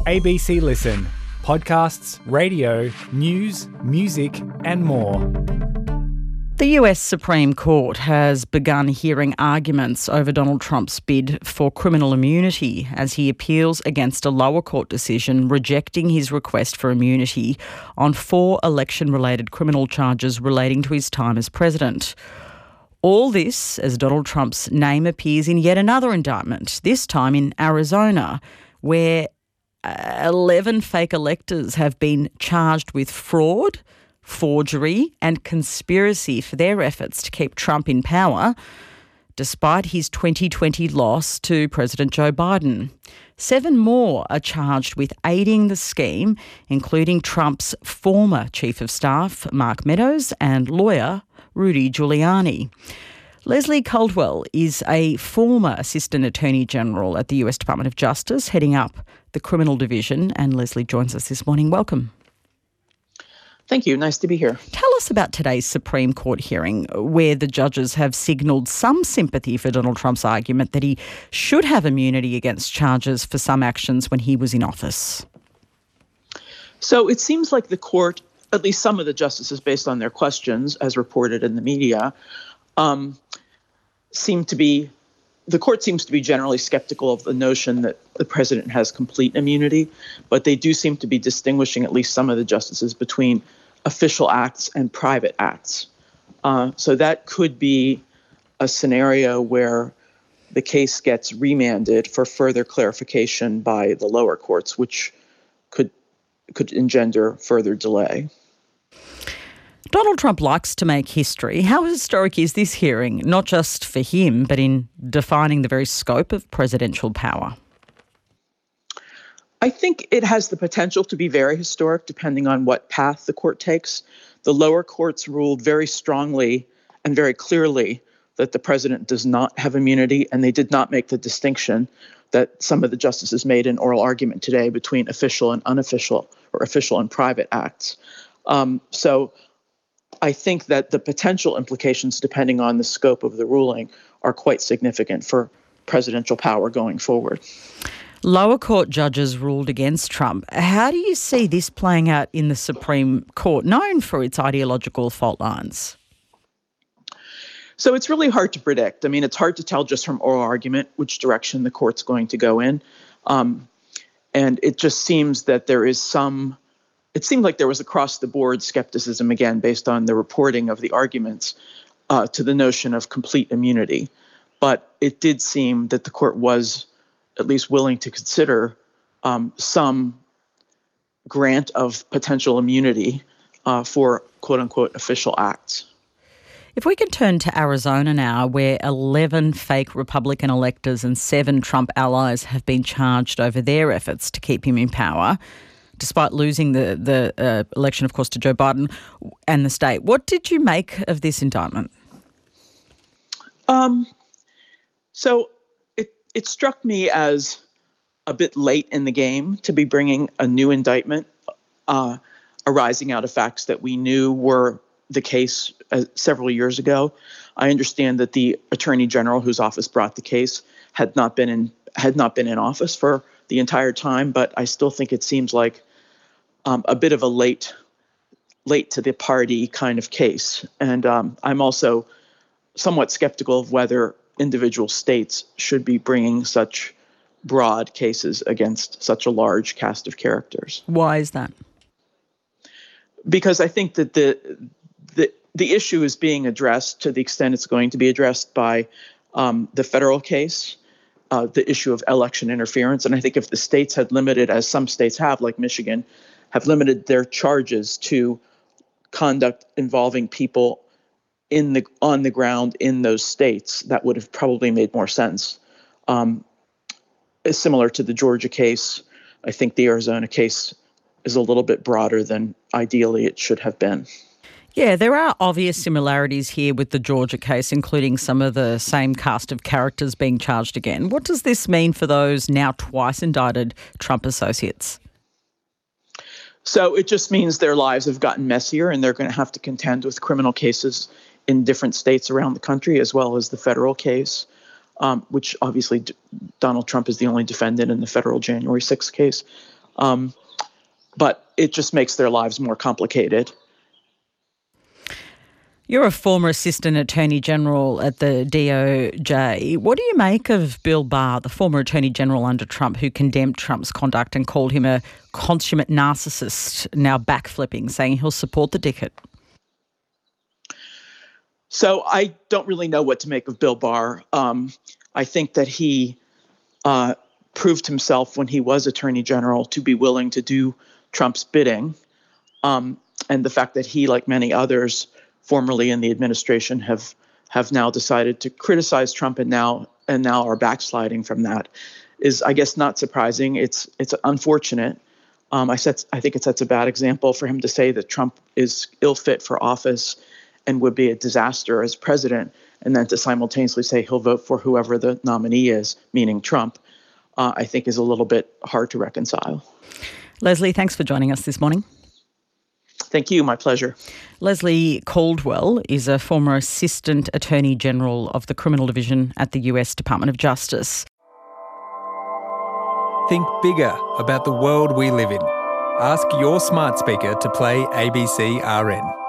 ABC Listen. Podcasts, radio, news, music and more. The US Supreme Court has begun hearing arguments over Donald Trump's bid for criminal immunity as he appeals against a lower court decision rejecting his request for immunity on 4 election-related criminal charges relating to his time as president. All this as Donald Trump's name appears in yet another indictment, this time in Arizona, where 11 fake electors have been charged with fraud, forgery and conspiracy for their efforts to keep Trump in power, despite his 2020 loss to President Joe Biden. 7 more are charged with aiding the scheme, including Trump's former Chief of Staff, Mark Meadows, and lawyer Rudy Giuliani. Leslie Caldwell is a former Assistant Attorney General at the US Department of Justice, heading up the Criminal Division, and Leslie joins us this morning. Welcome. Thank you. Nice to be here. Tell us about today's Supreme Court hearing, where the judges have signalled some sympathy for Donald Trump's argument that he should have immunity against charges for some actions when he was in office. So it seems like the court, at least some of the justices, based on their questions, as reported in the media, the court seems to be generally skeptical of the notion that the president has complete immunity, but they do seem to be distinguishing, at least some of the justices, between official acts and private acts. So that could be a scenario where the case gets remanded for further clarification by the lower courts, which could engender further delay. Donald Trump likes to make history. How historic is this hearing, not just for him, but in defining the very scope of presidential power? I think it has the potential to be very historic, depending on what path the court takes. The lower courts ruled very strongly and very clearly that the president does not have immunity, and they did not make the distinction that some of the justices made in oral argument today between official and unofficial, or official and private acts. So I think that the potential implications, depending on the scope of the ruling, are quite significant for presidential power going forward. Lower court judges ruled against Trump. How do you see this playing out in the Supreme Court, known for its ideological fault lines? So it's really hard to predict. I mean, it's hard to tell just from oral argument which direction the court's going to go in. And it just seems that it seemed like there was across-the-board skepticism, again, based on the reporting of the arguments, to the notion of complete immunity. But it did seem that the court was at least willing to consider some grant of potential immunity for quote-unquote official acts. If we can turn to Arizona now, where 11 fake Republican electors and 7 Trump allies have been charged over their efforts to keep him in power, despite losing the election, of course, to Joe Biden and the state. What did you make of this indictment? So it struck me as a bit late in the game to be bringing a new indictment arising out of facts that we knew were the case several years ago. I understand that the Attorney General, whose office brought the case, had not been in office for the entire time, but I still think it seems like a bit of a late to the party kind of case. And I'm also somewhat skeptical of whether individual states should be bringing such broad cases against such a large cast of characters. Why is that? Because I think that the issue is being addressed to the extent it's going to be addressed by the federal case, the issue of election interference. And I think if the states had limited, as some states have, like Michigan, have limited their charges to conduct involving people on the ground in those states, that would have probably made more sense. Similar to the Georgia case, I think the Arizona case is a little bit broader than ideally it should have been. Yeah, there are obvious similarities here with the Georgia case, including some of the same cast of characters being charged again. What does this mean for those now twice indicted Trump associates? So it just means their lives have gotten messier, and they're going to have to contend with criminal cases in different states around the country, as well as the federal case, which obviously Donald Trump is the only defendant in the federal January 6th case. But it just makes their lives more complicated. You're a former Assistant Attorney General at the DOJ. What do you make of Bill Barr, the former Attorney General under Trump, who condemned Trump's conduct and called him a consummate narcissist, now backflipping, saying he'll support the ticket? So I don't really know what to make of Bill Barr. I think that he proved himself when he was Attorney General to be willing to do Trump's bidding. And the fact that he, like many others formerly in the administration, have now decided to criticize Trump and now are backsliding from that is, I guess, not surprising. It's unfortunate. I think it sets a bad example for him to say that Trump is ill fit for office and would be a disaster as president, and then to simultaneously say he'll vote for whoever the nominee is, meaning Trump, I think is a little bit hard to reconcile. Leslie, thanks for joining us this morning. Thank you. My pleasure. Leslie Caldwell is a former Assistant Attorney General of the Criminal Division at the US Department of Justice. Think bigger about the world we live in. Ask your smart speaker to play ABC RN.